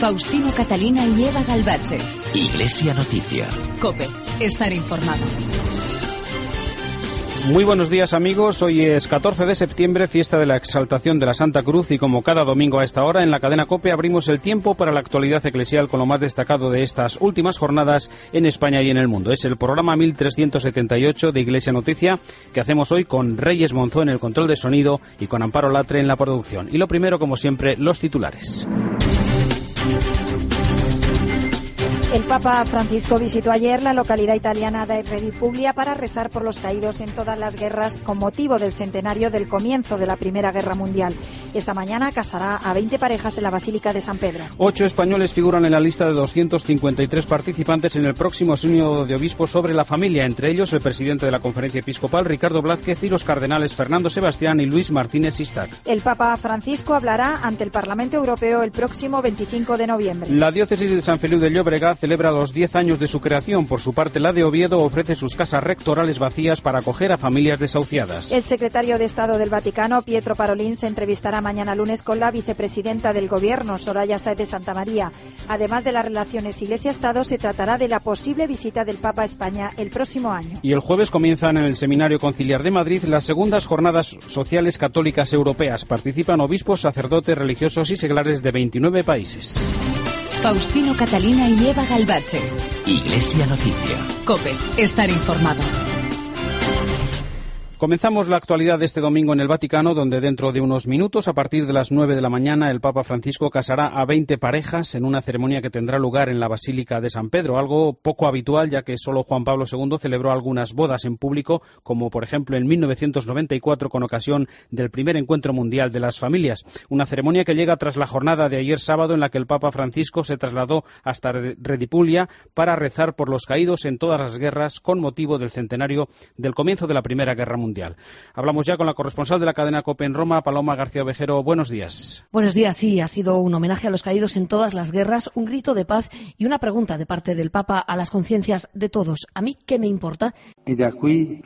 Faustino Catalina y Eva Galvache. Iglesia Noticia. COPE. Estar informado. Muy buenos días, amigos. Hoy es 14 de septiembre, fiesta de la Exaltación de la Santa Cruz, y como cada domingo a esta hora en la cadena COPE abrimos el tiempo para la actualidad eclesial con lo más destacado de estas últimas jornadas en España y en el mundo. Es el programa 1378 de Iglesia Noticia que hacemos hoy con Reyes Monzó en el control de sonido y con Amparo Latre en la producción. Y lo primero, como siempre, los titulares. El Papa Francisco visitó ayer la localidad italiana de Reggio Emilia para rezar por los caídos en todas las guerras con motivo del centenario del comienzo de la Primera Guerra Mundial. Esta mañana casará a 20 parejas en la Basílica de San Pedro. 8 españoles figuran en la lista de 253 participantes en el próximo Sínodo de Obispos sobre la familia, entre ellos el presidente de la Conferencia Episcopal, Ricardo Blázquez, y los cardenales Fernando Sebastián y Luis Martínez Sistac. El Papa Francisco hablará ante el Parlamento Europeo el próximo 25 de noviembre. La diócesis de San Feliu de Llobregat celebra los 10 años de su creación. Por su parte, la de Oviedo ofrece sus casas rectorales vacías para acoger a familias desahuciadas. El secretario de Estado del Vaticano, Pietro Parolin, se entrevistará mañana lunes con la vicepresidenta del Gobierno, Soraya Sáez de Santamaría. Además de las relaciones Iglesia-Estado, se tratará de la posible visita del Papa a España el próximo año. Y el jueves comienzan en el Seminario Conciliar de Madrid las segundas jornadas sociales católicas europeas. Participan obispos, sacerdotes, religiosos y seglares de 29 países. Faustino Catalina y Eva Galvache. Iglesia Noticia. COPE. Estar informado. Comenzamos la actualidad de este domingo en el Vaticano, donde dentro de unos minutos, a partir de las 9 de la mañana, el Papa Francisco casará a 20 parejas en una ceremonia que tendrá lugar en la Basílica de San Pedro, algo poco habitual, ya que solo Juan Pablo II celebró algunas bodas en público, como por ejemplo en 1994 con ocasión del primer encuentro mundial de las familias. Una ceremonia que llega tras la jornada de ayer sábado, en la que el Papa Francisco se trasladó hasta Reggio Emilia para rezar por los caídos en todas las guerras con motivo del centenario del comienzo de la Primera Guerra Mundial. Hablamos ya con la corresponsal de la cadena COPE en Roma, Paloma García Ovejero. Buenos días. Buenos días, sí, ha sido un homenaje a los caídos en todas las guerras, un grito de paz y una pregunta de parte del Papa a las conciencias de todos. ¿A mí qué me importa? Desde aquí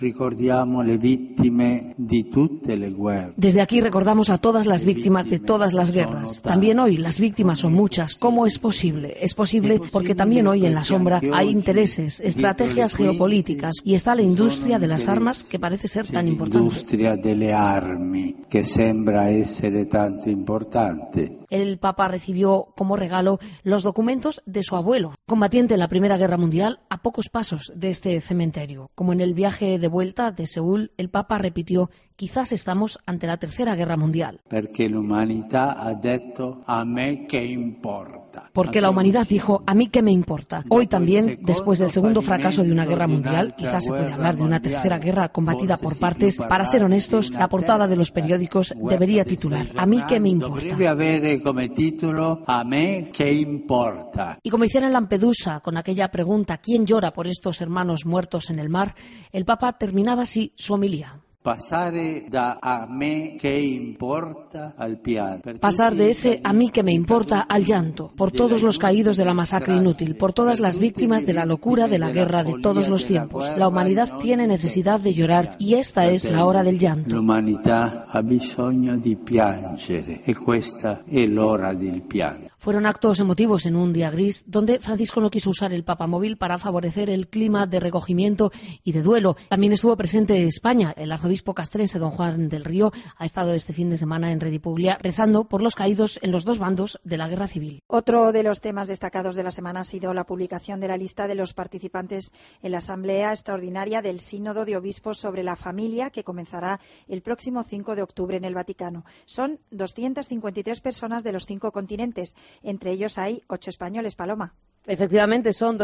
recordamos a todas las víctimas de todas las guerras. También hoy las víctimas son muchas. ¿Cómo es posible? Es posible porque también hoy en la sombra hay intereses, estrategias geopolíticas y está la industria de las armas que parece ser tan importante. Industria delle armi, que sembra essere tanto importante. El Papa recibió como regalo los documentos de su abuelo, combatiente en la Primera Guerra Mundial, a pocos pasos de este cementerio. Como en el viaje de vuelta de Seúl, el Papa repitió: quizás estamos ante la Tercera Guerra Mundial. Porque la humanidad ha dicho: a mí qué importa. Porque la humanidad dijo: a mí qué me importa. Hoy también, después del segundo fracaso de una guerra mundial, quizás se puede hablar de una tercera guerra combatida por partes. Para ser honestos, la portada de los periódicos debería titular: a mí qué me importa. Debe haber como título: a mí qué importa. Y como hicieron en Lampedusa, con aquella pregunta: ¿quién llora por estos hermanos muertos en el mar?, el Papa terminaba así su homilía. Pasar de a mí que importa al pianto. Pasar de ese a mí que me importa al llanto, por todos los caídos de la masacre inútil, por todas las víctimas de la locura de la guerra de todos los tiempos. La humanidad tiene necesidad de llorar y esta es la hora del llanto. La humanidad ha bisogno di piangere e questa è l'ora del pianto. Fueron actos emotivos en un día gris, donde Francisco no quiso usar el papamóvil para favorecer el clima de recogimiento y de duelo. También estuvo presente España. El arzobispo castrense, don Juan del Río, ha estado este fin de semana en Reggio Emilia rezando por los caídos en los dos bandos de la guerra civil. Otro de los temas destacados de la semana ha sido la publicación de la lista de los participantes en la Asamblea Extraordinaria del Sínodo de Obispos sobre la Familia, que comenzará el próximo 5 de octubre en el Vaticano. Son 253 personas de los 5 continentes. Entre ellos hay 8 españoles, Paloma. Efectivamente, son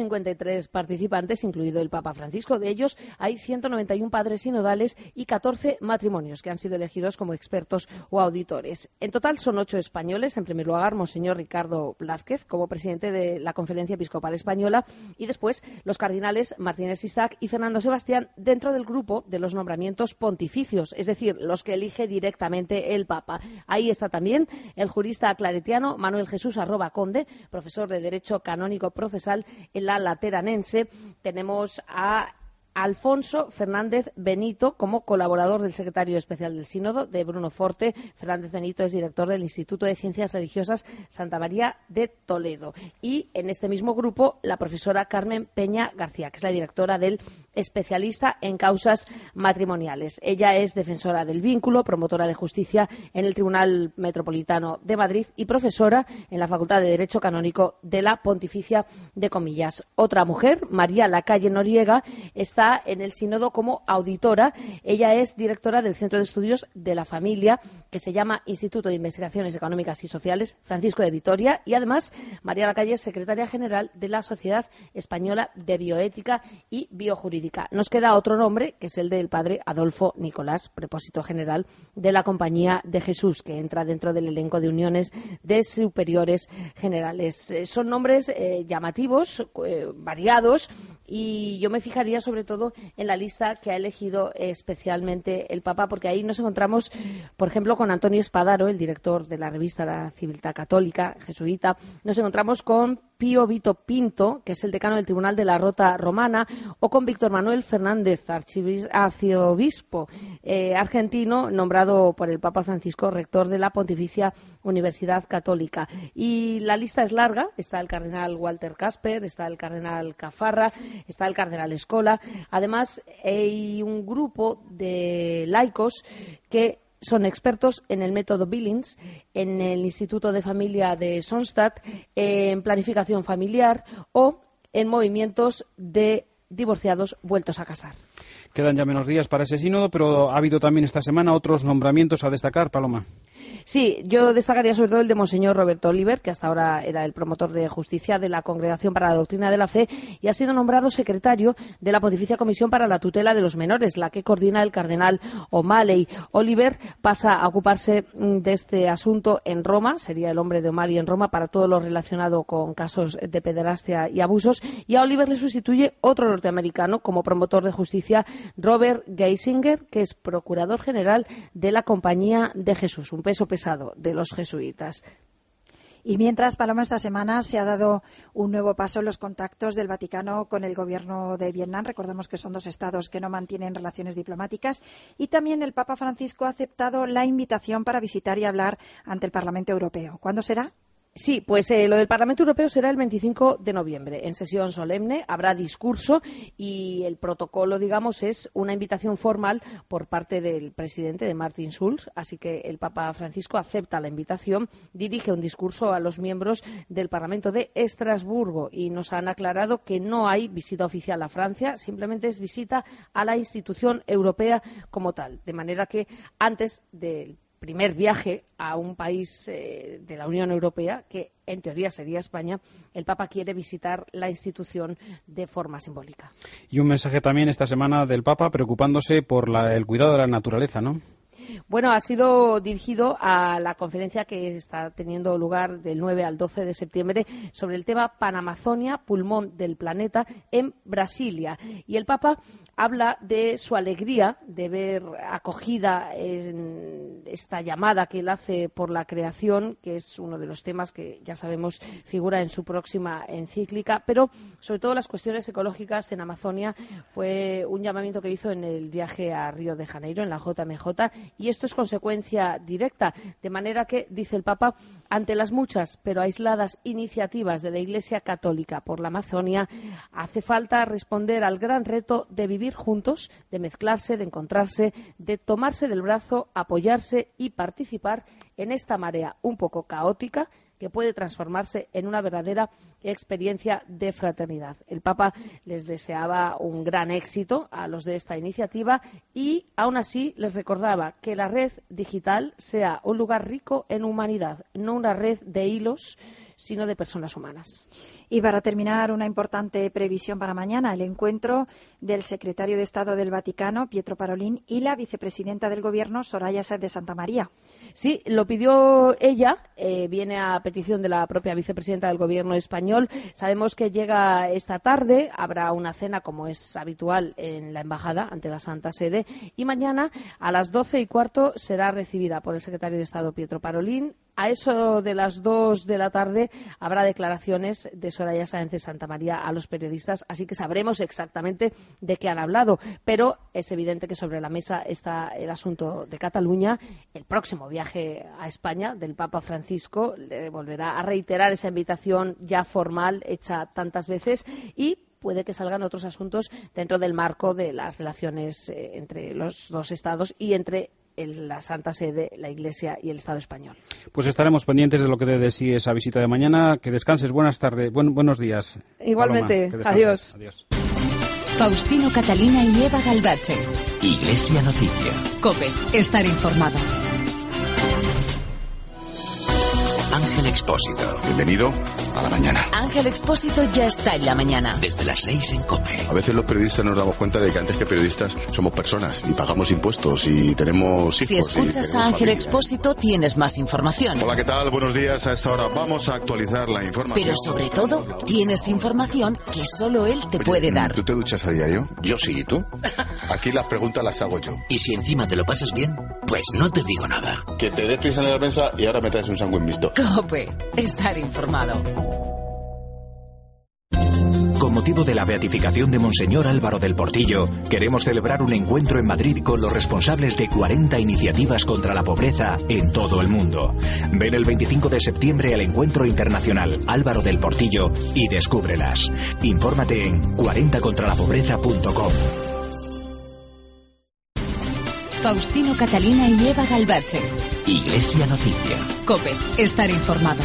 253 participantes, incluido el Papa Francisco. De ellos hay 191 padres sinodales y 14 matrimonios que han sido elegidos como expertos o auditores. En total son 8 españoles. En primer lugar, Monseñor Ricardo Blázquez, como presidente de la Conferencia Episcopal Española, y después los cardenales Martínez Sistac y Fernando Sebastián, dentro del grupo de los nombramientos pontificios, es decir, los que elige directamente el Papa. Ahí está también el jurista claretiano Manuel Jesús Arroba Conde, profesor de Derecho Canónico Procesal en la Lateranense. Tenemos a Alfonso Fernández Benito como colaborador del secretario especial del Sínodo, de Bruno Forte. Fernández Benito es director del Instituto de Ciencias Religiosas Santa María de Toledo. Y en este mismo grupo, la profesora Carmen Peña García, que es la directora del Especialista en Causas Matrimoniales. Ella es defensora del vínculo, promotora de justicia en el Tribunal Metropolitano de Madrid y profesora en la Facultad de Derecho Canónico de la Pontificia de Comillas. Otra mujer, María Lacalle Noriega, está en el Sínodo como auditora. Ella es directora del Centro de Estudios de la Familia, que se llama Instituto de Investigaciones Económicas y Sociales Francisco de Vitoria, y además María Lacalle es secretaria general de la Sociedad Española de Bioética y Biojurídica. Nos queda otro nombre, que es el del padre Adolfo Nicolás, prepósito general de la Compañía de Jesús, que entra dentro del elenco de uniones de superiores generales. Son nombres llamativos, variados, y yo me fijaría sobre todo en la lista que ha elegido especialmente el Papa, porque ahí nos encontramos, por ejemplo, con Antonio Espadaro, el director de la revista La Civiltà Católica, jesuita. Nos encontramos con Pío Vito Pinto, que es el decano del Tribunal de la Rota Romana, o con Víctor Manuel Fernández, arciobispo argentino, nombrado por el Papa Francisco rector de la Pontificia Universidad Católica. Y la lista es larga. Está el cardenal Walter Casper, está el cardenal Cafarra, está el cardenal Escola. Además, hay un grupo de laicos que son expertos en el método Billings, en el Instituto de Familia de Sonstadt, en planificación familiar o en movimientos de divorciados vueltos a casar. Quedan ya menos días para ese sínodo, pero ha habido también esta semana otros nombramientos a destacar, Paloma. Sí, yo destacaría sobre todo el de Monseñor Roberto Oliver, que hasta ahora era el promotor de justicia de la Congregación para la Doctrina de la Fe y ha sido nombrado secretario de la Pontificia Comisión para la Tutela de los Menores, la que coordina el cardenal O'Malley. Oliver pasa a ocuparse de este asunto en Roma, sería el hombre de O'Malley en Roma para todo lo relacionado con casos de pederastia y abusos, y a Oliver le sustituye otro norteamericano como promotor de justicia, Robert Geisinger, que es procurador general de la Compañía de Jesús, un peso pesado de los jesuitas. Y mientras, Paloma, esta semana se ha dado un nuevo paso en los contactos del Vaticano con el gobierno de Vietnam. Recordemos que son dos estados que no mantienen relaciones diplomáticas. Y también el Papa Francisco ha aceptado la invitación para visitar y hablar ante el Parlamento Europeo. ¿Cuándo será? Sí, pues lo del Parlamento Europeo será el 25 de noviembre, en sesión solemne, habrá discurso y el protocolo, digamos, es una invitación formal por parte del presidente, de Martin Schulz, así que el Papa Francisco acepta la invitación, dirige un discurso a los miembros del Parlamento de Estrasburgo y nos han aclarado que no hay visita oficial a Francia, simplemente es visita a la institución europea como tal, de manera que antes del primer viaje a un país de la Unión Europea, que en teoría sería España, el Papa quiere visitar la institución de forma simbólica. Y un mensaje también esta semana del Papa preocupándose por el cuidado de la naturaleza, ¿no? Bueno, ha sido dirigido a la conferencia que está teniendo lugar del 9 al 12 de septiembre sobre el tema Panamazonia, pulmón del planeta, en Brasilia. Y el Papa habla de su alegría de ver acogida en esta llamada que él hace por la creación, que es uno de los temas que ya sabemos figura en su próxima encíclica, pero sobre todo las cuestiones ecológicas en Amazonia fue un llamamiento que hizo en el viaje a Río de Janeiro, en la JMJ, y esto es consecuencia directa, de manera que, dice el Papa, ante las muchas pero aisladas iniciativas de la Iglesia Católica por la Amazonia, hace falta responder al gran reto de vivir juntos, de mezclarse, de encontrarse, de tomarse del brazo, apoyarse y participar en esta marea un poco caótica que puede transformarse en una verdadera experiencia de fraternidad. El Papa les deseaba un gran éxito a los de esta iniciativa y, aún así, les recordaba que la red digital sea un lugar rico en humanidad, no una red de hilos, sino de personas humanas. Y para terminar, una importante previsión para mañana, el encuentro del secretario de Estado del Vaticano, Pietro Parolin, y la vicepresidenta del Gobierno, Soraya Sáenz de Santa María. Sí, lo pidió ella, viene a petición de la propia vicepresidenta del Gobierno español. Sabemos que llega esta tarde, habrá una cena como es habitual en la Embajada ante la Santa Sede y mañana a las 12:15 será recibida por el secretario de Estado Pietro Parolin A eso de las 2 de la tarde habrá declaraciones de Soraya Sáenz de Santamaría a los periodistas, así que sabremos exactamente de qué han hablado. Pero es evidente que sobre la mesa está el asunto de Cataluña. El próximo viaje a España del Papa Francisco le volverá a reiterar esa invitación ya formal hecha tantas veces y puede que salgan otros asuntos dentro del marco de las relaciones entre los dos estados y entre la Santa Sede, la Iglesia y el Estado español. Pues estaremos pendientes de lo que dé de sí esa visita de mañana. Que descanses, buenas tardes, buenos días. Igualmente, Paloma, adiós. Faustino Catalina y Eva Galbache. Iglesia Noticia. COPE, estar informado. Ángel Expósito. Bienvenido a la mañana. Ángel Expósito ya está en la mañana. Desde las 6 en COPE. A veces los periodistas nos damos cuenta de que antes que periodistas somos personas y pagamos impuestos y tenemos hijos. Si escuchas a Ángel familia. Expósito tienes más información. Hola, ¿qué tal? Buenos días. A esta hora vamos a actualizar la información. Pero sobre todo, tienes información que solo él te puede dar. ¿Tú te duchas a diario? Yo sí, ¿y tú? Aquí las preguntas las hago yo. Y si encima te lo pasas bien, pues no te digo nada. Que te des prisa en la prensa y ahora me traes un sándwich mixto. COPE, estar informado. Con motivo de la beatificación de Monseñor Álvaro del Portillo, queremos celebrar un encuentro en Madrid con los responsables de 40 iniciativas contra la pobreza en todo el mundo. Ven el 25 de septiembre al Encuentro Internacional Álvaro del Portillo y descúbrelas. Infórmate en 40contralapobreza.com. Faustino Catalina y Eva Galbache. Iglesia Noticia. COPE, estar informado.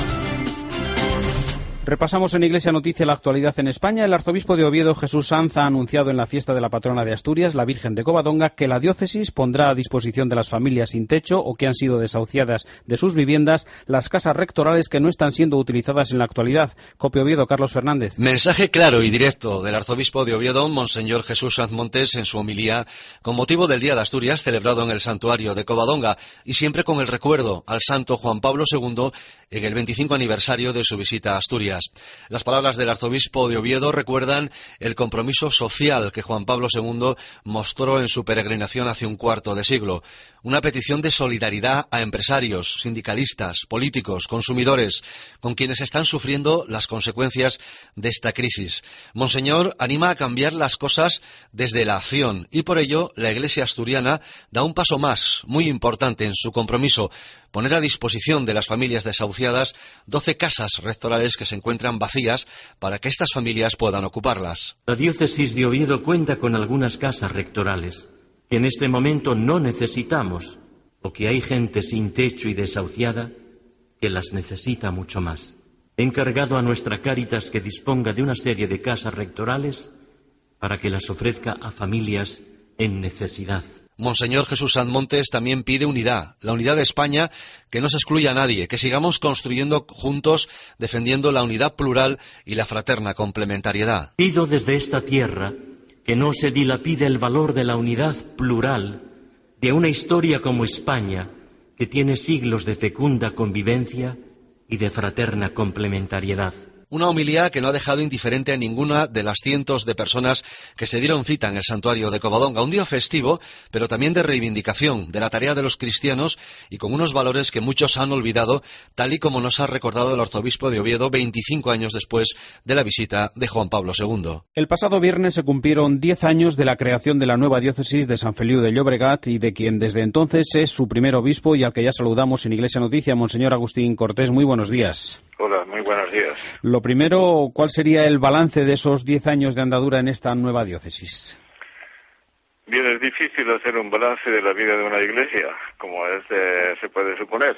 Repasamos en Iglesia Noticia la actualidad en España. El arzobispo de Oviedo, Jesús Sanz, ha anunciado en la fiesta de la patrona de Asturias, la Virgen de Covadonga, que la diócesis pondrá a disposición de las familias sin techo o que han sido desahuciadas de sus viviendas las casas rectorales que no están siendo utilizadas en la actualidad. COPE Oviedo, Carlos Fernández. Mensaje claro y directo del arzobispo de Oviedo, Monseñor Jesús Sanz Montes, en su homilía con motivo del Día de Asturias celebrado en el santuario de Covadonga y siempre con el recuerdo al santo Juan Pablo II en el 25 aniversario de su visita a Asturias. Las palabras del arzobispo de Oviedo recuerdan el compromiso social que Juan Pablo II mostró en su peregrinación hace un cuarto de siglo. Una petición de solidaridad a empresarios, sindicalistas, políticos, consumidores, con quienes están sufriendo las consecuencias de esta crisis. Monseñor anima a cambiar las cosas desde la acción y por ello la Iglesia asturiana da un paso más, muy importante en su compromiso, poner a disposición de las familias desahuciadas 12 casas rectorales que se encuentran vacías para que estas familias puedan ocuparlas. La diócesis de Oviedo cuenta con algunas casas rectorales que en este momento no necesitamos, o que hay gente sin techo y desahuciada que las necesita mucho más. He encargado a nuestra Cáritas que disponga de una serie de casas rectorales para que las ofrezca a familias en necesidad. Monseñor Jesús Sanz Montes también pide unidad, la unidad de España, que no se excluya a nadie, que sigamos construyendo juntos, defendiendo la unidad plural y la fraterna complementariedad. Pido desde esta tierra que no se dilapide el valor de la unidad plural de una historia como España, que tiene siglos de fecunda convivencia y de fraterna complementariedad. Una homilía que no ha dejado indiferente a ninguna de las cientos de personas que se dieron cita en el santuario de Covadonga. Un día festivo, pero también de reivindicación de la tarea de los cristianos y con unos valores que muchos han olvidado, tal y como nos ha recordado el arzobispo de Oviedo 25 años después de la visita de Juan Pablo II. El pasado viernes se cumplieron 10 años de la creación de la nueva diócesis de San Feliu de Llobregat y de quien desde entonces es su primer obispo y al que ya saludamos en Iglesia Noticia, Monseñor Agustín Cortés. Muy buenos días. Hola, muy buenos días. Lo primero, ¿cuál sería el balance de esos 10 años de andadura en esta nueva diócesis? Bien, es difícil hacer un balance de la vida de una iglesia, como se puede suponer.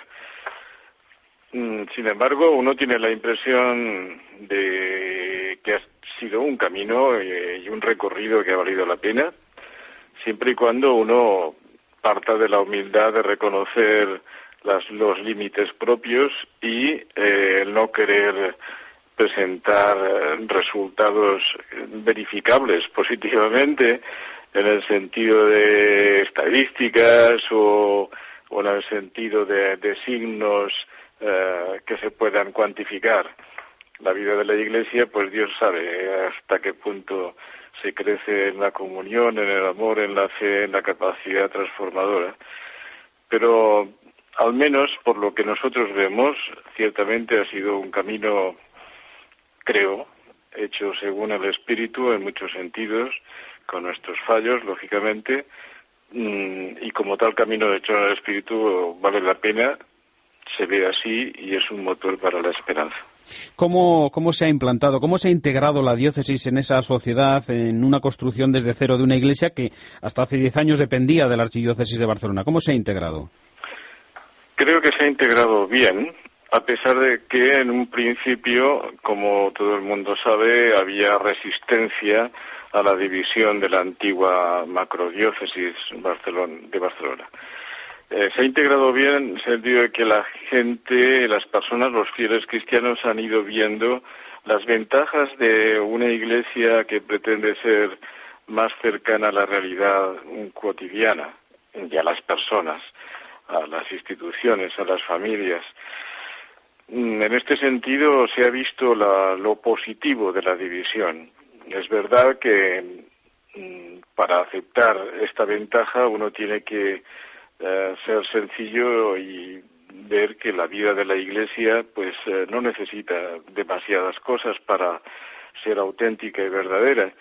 Sin embargo, uno tiene la impresión de que ha sido un camino y un recorrido que ha valido la pena, siempre y cuando uno parta de la humildad de reconocer los límites propios y el no querer presentar resultados verificables positivamente en el sentido de estadísticas o en el sentido de signos que se puedan cuantificar. La vida de la Iglesia, pues Dios sabe hasta qué punto se crece en la comunión, en el amor, en la fe, en la capacidad transformadora. Pero al menos por lo que nosotros vemos, ciertamente ha sido un camino, creo, hecho según el Espíritu en muchos sentidos, con nuestros fallos, lógicamente, y como tal camino hecho en el Espíritu vale la pena, se ve así y es un motor para la esperanza. ¿Cómo se ha implantado, cómo se ha integrado la diócesis en esa sociedad, en una construcción desde cero de una iglesia que hasta hace 10 años dependía de la Archidiócesis de Barcelona? ¿Cómo se ha integrado? Creo que se ha integrado bien, a pesar de que en un principio, como todo el mundo sabe, había resistencia a la división de la antigua macrodiócesis de Barcelona. Se ha integrado bien en el sentido de que la gente, las personas, los fieles cristianos han ido viendo las ventajas de una iglesia que pretende ser más cercana a la realidad cotidiana y a las personas, a las instituciones, a las familias. En este sentido se ha visto lo positivo de la división. Es verdad que para aceptar esta ventaja uno tiene que ser sencillo y ver que la vida de la Iglesia pues no necesita demasiadas cosas para ser auténtica y verdadera.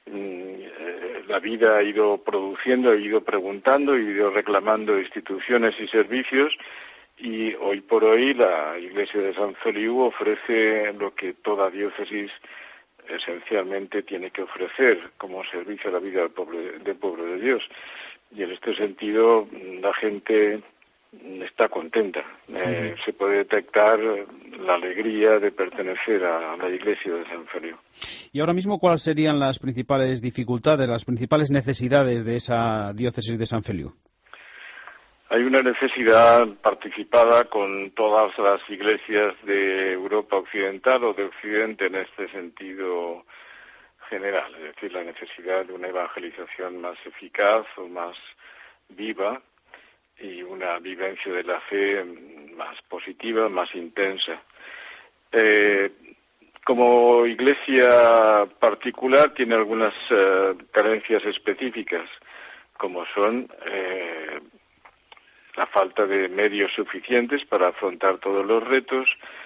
La vida ha ido produciendo, ha ido preguntando, ha ido reclamando instituciones y servicios, y hoy por hoy la Iglesia de Sant Feliu ofrece lo que toda diócesis esencialmente tiene que ofrecer como servicio a la vida del pueblo de Dios. Y en este sentido la gente está contenta. Se puede detectar la alegría de pertenecer a la Iglesia de Sant Feliu. Y ahora mismo, ¿cuáles serían las principales dificultades, las principales necesidades de esa diócesis de Sant Feliu? Hay una necesidad participada con todas las iglesias de Europa Occidental o de Occidente en este sentido general, es decir, la necesidad de una evangelización más eficaz o más viva y una vivencia de la fe más positiva, más intensa. Como iglesia particular tiene algunas carencias específicas, como son la falta de medios suficientes para afrontar todos los retos,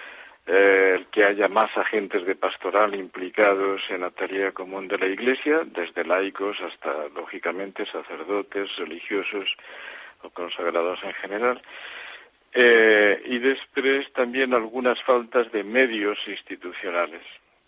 el que haya más agentes de pastoral implicados en la tarea común de la Iglesia, desde laicos hasta, lógicamente, sacerdotes, religiosos o consagrados en general, y después también algunas faltas de medios institucionales,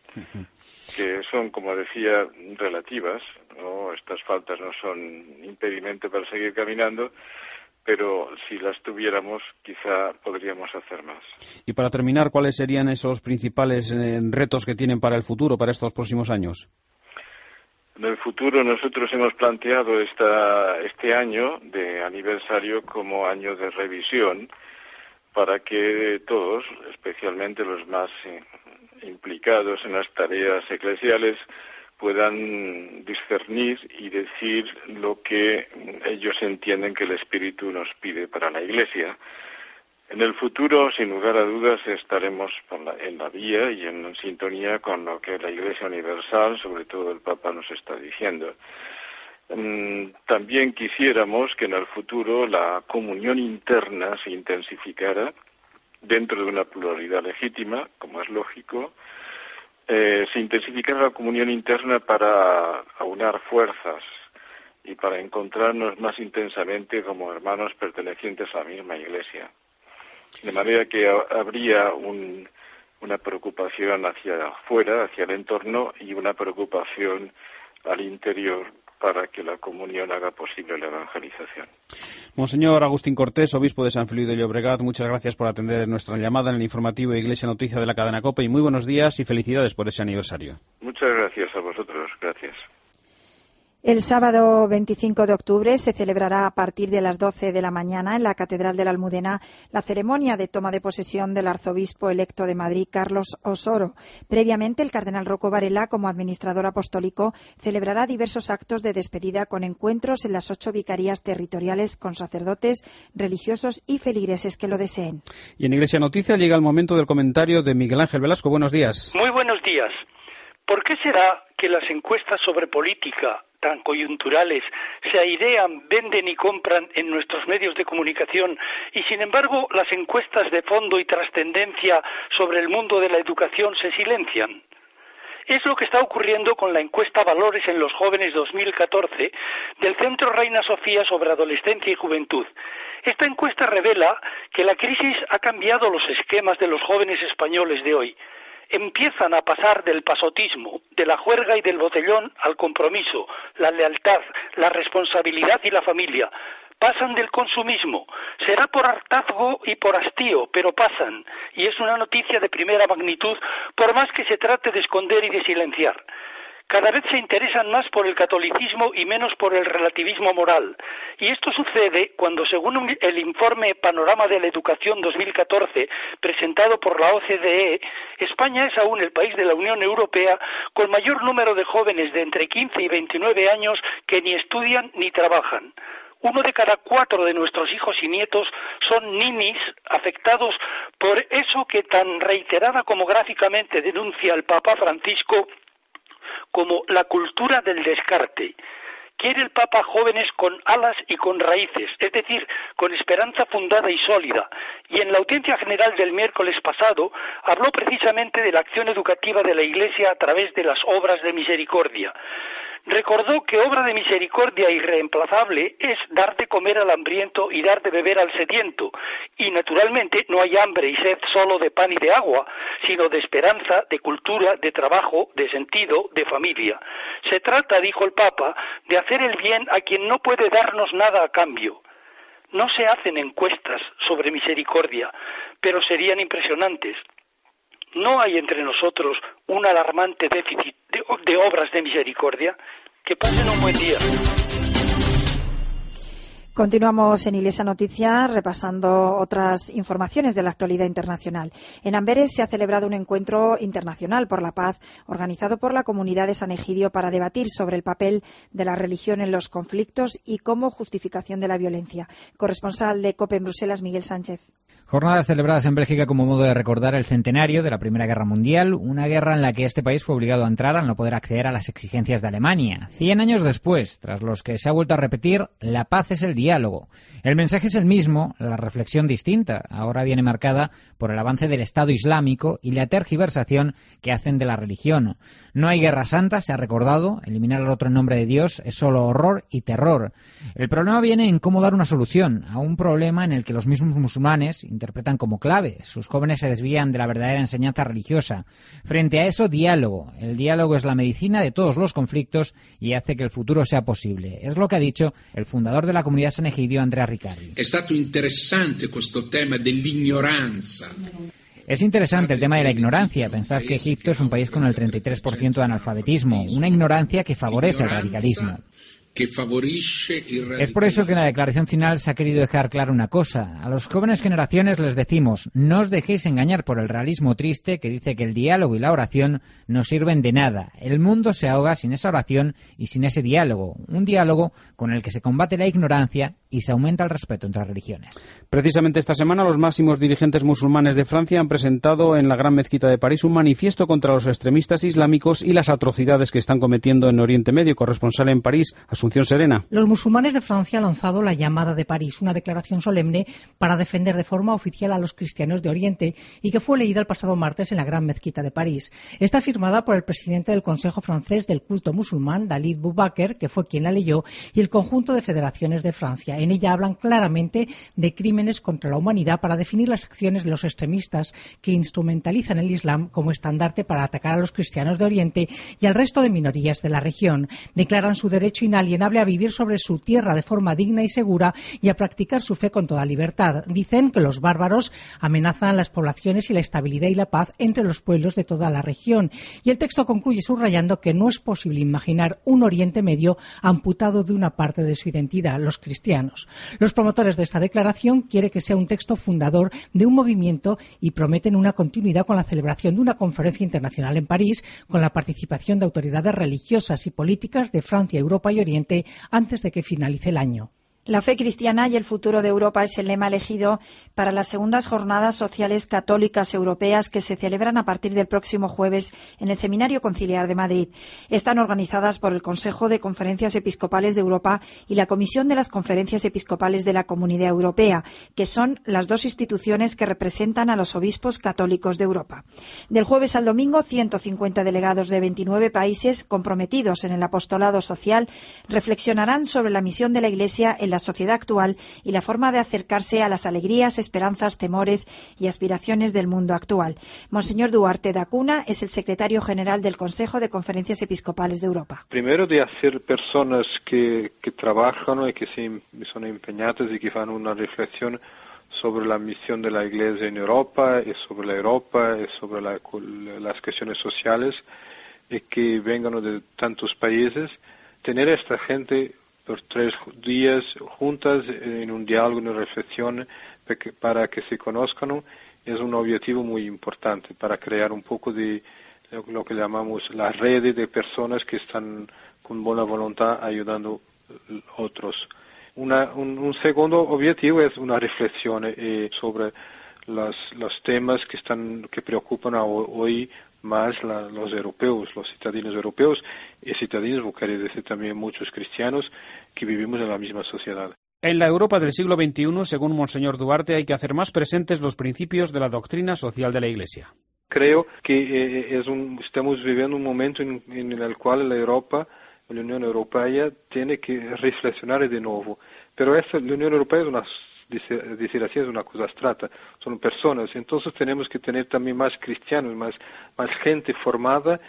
que son, como decía, relativas, ¿no? Estas faltas no son impedimento para seguir caminando, pero si las tuviéramos, quizá podríamos hacer más. Y para terminar, ¿cuáles serían esos principales retos que tienen para el futuro, para estos próximos años? En el futuro nosotros hemos planteado este año de aniversario como año de revisión para que todos, especialmente los más implicados en las tareas eclesiales, puedan discernir y decir lo que ellos entienden que el Espíritu nos pide para la Iglesia. En el futuro, sin lugar a dudas, estaremos en la vía y en sintonía con lo que la Iglesia Universal, sobre todo el Papa, nos está diciendo. También quisiéramos que en el futuro la comunión interna se intensificara dentro de una pluralidad legítima, como es lógico. Se intensificara la comunión interna para aunar fuerzas y para encontrarnos más intensamente como hermanos pertenecientes a la misma Iglesia. De manera que habría una preocupación hacia afuera, hacia el entorno, y una preocupación al interior para que la comunión haga posible la evangelización. Monseñor Agustín Cortés, obispo de Sant Feliu de Llobregat, muchas gracias por atender nuestra llamada en el informativo Iglesia Noticia de la cadena COPE, y muy buenos días y felicidades por ese aniversario. Muchas gracias a vosotros, gracias. El sábado 25 de octubre se celebrará a partir de las 12 de la mañana en la Catedral de la Almudena la ceremonia de toma de posesión del arzobispo electo de Madrid, Carlos Osoro. Previamente, el cardenal Rocco Varela, como administrador apostólico, celebrará diversos actos de despedida con encuentros en las 8 vicarías territoriales con sacerdotes, religiosos y feligreses que lo deseen. Y en Iglesia Noticia llega el momento del comentario de Miguel Ángel Velasco. Buenos días. Muy buenos días. ¿Por qué será que las encuestas sobre política tan coyunturales se airean, venden y compran en nuestros medios de comunicación y, sin embargo, las encuestas de fondo y trascendencia sobre el mundo de la educación se silencian? Es lo que está ocurriendo con la encuesta Valores en los Jóvenes 2014 del Centro Reina Sofía sobre Adolescencia y Juventud. Esta encuesta revela que la crisis ha cambiado los esquemas de los jóvenes españoles de hoy. Empiezan a pasar del pasotismo, de la juerga y del botellón al compromiso, la lealtad, la responsabilidad y la familia. Pasan del consumismo. Será por hartazgo y por hastío, pero pasan. Y es una noticia de primera magnitud, por más que se trate de esconder y de silenciar. Cada vez se interesan más por el catolicismo y menos por el relativismo moral. Y esto sucede cuando, según el informe Panorama de la Educación 2014, presentado por la OCDE, España es aún el país de la Unión Europea con mayor número de jóvenes de entre 15 y 29 años que ni estudian ni trabajan. 1 de cada 4 de nuestros hijos y nietos son ninis afectados por eso que tan reiterada como gráficamente denuncia el Papa Francisco como la cultura del descarte. Quiere el Papa jóvenes con alas y con raíces, es decir, con esperanza fundada y sólida. Y en la audiencia general del miércoles pasado habló precisamente de la acción educativa de la Iglesia a través de las obras de misericordia. Recordó que obra de misericordia irreemplazable es dar de comer al hambriento y dar de beber al sediento. Y naturalmente no hay hambre y sed solo de pan y de agua, sino de esperanza, de cultura, de trabajo, de sentido, de familia. Se trata, dijo el Papa, de hacer el bien a quien no puede darnos nada a cambio. No se hacen encuestas sobre misericordia, pero serían impresionantes. ¿No hay entre nosotros un alarmante déficit de obras de misericordia? Que pasen un buen día. Continuamos en Iglesia Noticias repasando otras informaciones de la actualidad internacional. En Amberes se ha celebrado un encuentro internacional por la paz organizado por la comunidad de San Egidio para debatir sobre el papel de la religión en los conflictos y como justificación de la violencia. Corresponsal de COPE en Bruselas, Miguel Sánchez. Jornadas celebradas en Bélgica como modo de recordar el centenario de la Primera Guerra Mundial, una guerra en la que este país fue obligado a entrar al no poder acceder a las exigencias de Alemania. 100 años después, tras los que se ha vuelto a repetir, la paz es el diálogo. El mensaje es el mismo, la reflexión distinta. Ahora viene marcada por el avance del Estado Islámico y la tergiversación que hacen de la religión. No hay guerra santa, se ha recordado, eliminar al otro en nombre de Dios es solo horror y terror. El problema viene en cómo dar una solución a un problema en el que los mismos musulmanes interpretan como clave. Sus jóvenes se desvían de la verdadera enseñanza religiosa. Frente a eso, diálogo. El diálogo es la medicina de todos los conflictos y hace que el futuro sea posible. Es lo que ha dicho el fundador de la comunidad San Egidio, Andrea Riccardi. È stato interessante questo tema dell'ignoranza. Es interesante el tema de la ignorancia. Pensad que Egipto es un país con el 33% de analfabetismo, una ignorancia que favorece el radicalismo. Es por eso que en la declaración final se ha querido dejar claro una cosa. A las jóvenes generaciones les decimos, no os dejéis engañar por el realismo triste que dice que el diálogo y la oración no sirven de nada. El mundo se ahoga sin esa oración y sin ese diálogo. Un diálogo con el que se combate la ignorancia y se aumenta el respeto entre religiones. Precisamente esta semana los máximos dirigentes musulmanes de Francia han presentado en la Gran Mezquita de París un manifiesto contra los extremistas islámicos y las atrocidades que están cometiendo en Oriente Medio. Corresponsal en París, Asunción Serena. Los musulmanes de Francia han lanzado la llamada de París, una declaración solemne para defender de forma oficial a los cristianos de Oriente y que fue leída el pasado martes en la Gran Mezquita de París. Está firmada por el presidente del Consejo francés del culto musulmán, Dalit Boubaker, que fue quien la leyó, y el conjunto de federaciones de Francia. En ella hablan claramente de crímenes contra la humanidad para definir las acciones de los extremistas que instrumentalizan el Islam como estandarte para atacar a los cristianos de Oriente y al resto de minorías de la región. Declaran su derecho inalienable a vivir sobre su tierra de forma digna y segura y a practicar su fe con toda libertad. Dicen que los bárbaros amenazan las poblaciones y la estabilidad y la paz entre los pueblos de toda la región. Y el texto concluye subrayando que no es posible imaginar un Oriente Medio amputado de una parte de su identidad, los cristianos. Los promotores de esta declaración quieren que sea un texto fundador de un movimiento y prometen una continuidad con la celebración de una conferencia internacional en París con la participación de autoridades religiosas y políticas de Francia, Europa y Oriente antes de que finalice el año. La fe cristiana y el futuro de Europa es el lema elegido para las segundas jornadas sociales católicas europeas que se celebran a partir del próximo jueves en el Seminario Conciliar de Madrid. Están organizadas por el Consejo de Conferencias Episcopales de Europa y la Comisión de las Conferencias Episcopales de la Comunidad Europea, que son las dos instituciones que representan a los obispos católicos de Europa. Del jueves al domingo, 150 delegados de 29 países comprometidos en el apostolado social reflexionarán sobre la misión de la Iglesia en la sociedad actual y la forma de acercarse a las alegrías, esperanzas, temores y aspiraciones del mundo actual. Monseñor Duarte da Cunha es el secretario general del Consejo de Conferencias Episcopales de Europa. Primero de hacer personas que trabajan y que son empeñadas y que hacen una reflexión sobre la misión de la Iglesia en Europa y sobre las cuestiones sociales y que vengan de tantos países. Tener a esta gente por 3 días juntas en un diálogo, en una reflexión, para que se conozcan, es un objetivo muy importante para crear un poco de lo que llamamos la red de personas que están con buena voluntad ayudando a otros. Un segundo objetivo es una reflexión sobre los temas que preocupan hoy más los europeos, los ciudadanos europeos, y ciudadanos, quiere decir también muchos cristianos que vivimos en la misma sociedad. En la Europa del siglo XXI, según Monseñor Duarte, hay que hacer más presentes los principios de la doctrina social de la Iglesia. Creo que estamos viviendo un momento en el cual la Unión Europea tiene que reflexionar de nuevo. Pero la Unión Europea decir así, es una cosa abstracta, son personas, entonces tenemos que tener también más cristianos, más gente formada,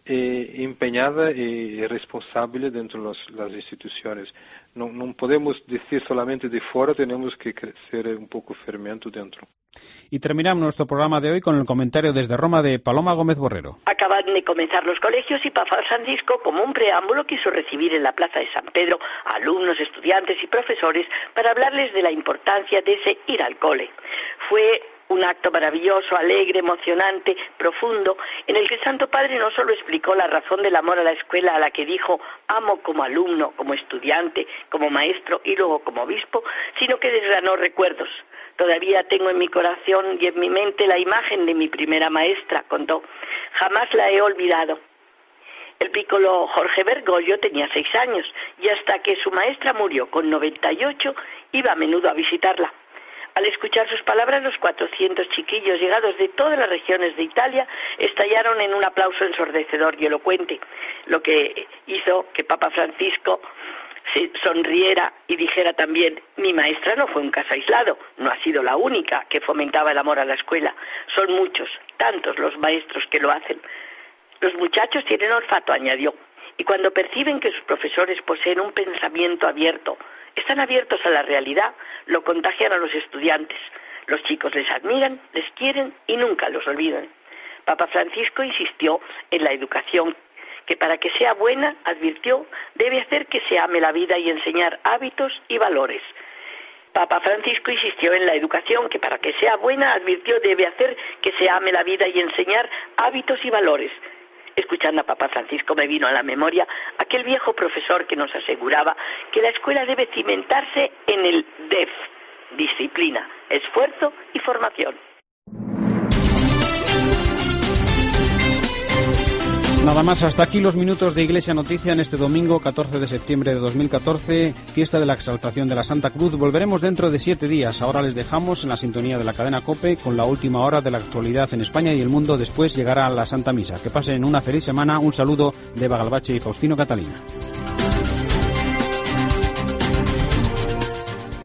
empeñada y responsable dentro de las instituciones. No podemos decir solamente de fuera, tenemos que crecer un poco fermento dentro. Y terminamos nuestro programa de hoy con el comentario desde Roma de Paloma Gómez Borrero. Acaban de comenzar los colegios y Papa Francisco, como un preámbulo, quiso recibir en la Plaza de San Pedro a alumnos, estudiantes y profesores para hablarles de la importancia de ese ir al cole. Fue un acto maravilloso, alegre, emocionante, profundo, en el que el Santo Padre no solo explicó la razón del amor a la escuela, a la que dijo amo como alumno, como estudiante, como maestro y luego como obispo, sino que desgranó recuerdos. Todavía tengo en mi corazón y en mi mente la imagen de mi primera maestra, contó. Jamás la he olvidado. El pícolo Jorge Bergoglio tenía 6 años y hasta que su maestra murió con 98 iba a menudo a visitarla. Al escuchar sus palabras, los 400 chiquillos llegados de todas las regiones de Italia estallaron en un aplauso ensordecedor y elocuente, lo que hizo que Papa Francisco se sonriera y dijera también: mi maestra no fue un caso aislado, no ha sido la única que fomentaba el amor a la escuela, son muchos, tantos los maestros que lo hacen. Los muchachos tienen olfato, añadió, y cuando perciben que sus profesores poseen un pensamiento abierto, están abiertos a la realidad, lo contagian a los estudiantes. Los chicos les admiran, les quieren y nunca los olvidan. Papa Francisco insistió en la educación, que para que sea buena, advirtió, debe hacer que se ame la vida y enseñar hábitos y valores. Papa Francisco insistió en la educación, que para que sea buena, advirtió, debe hacer que se ame la vida y enseñar hábitos y valores. Escuchando a Papa Francisco me vino a la memoria aquel viejo profesor que nos aseguraba que la escuela debe cimentarse en el DEF, disciplina, esfuerzo y formación. Nada más, hasta aquí los minutos de Iglesia Noticia en este domingo 14 de septiembre de 2014, fiesta de la Exaltación de la Santa Cruz. Volveremos dentro de 7 días. Ahora les dejamos en la sintonía de la cadena COPE con la última hora de la actualidad en España y el mundo. Después llegará la Santa Misa. Que pasen una feliz semana. Un saludo de Eva Galvache y Faustino Catalina.